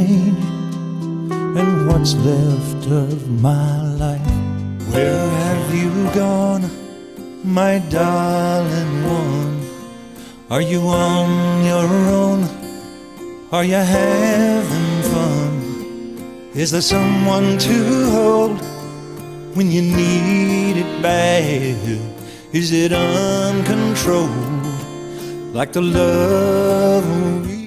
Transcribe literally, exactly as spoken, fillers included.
change, and what's left of my life. Where have you gone, my darling one? Are you on your own? Are you having fun? Is there someone to hold when you need it bad? Is it uncontrolled like the love we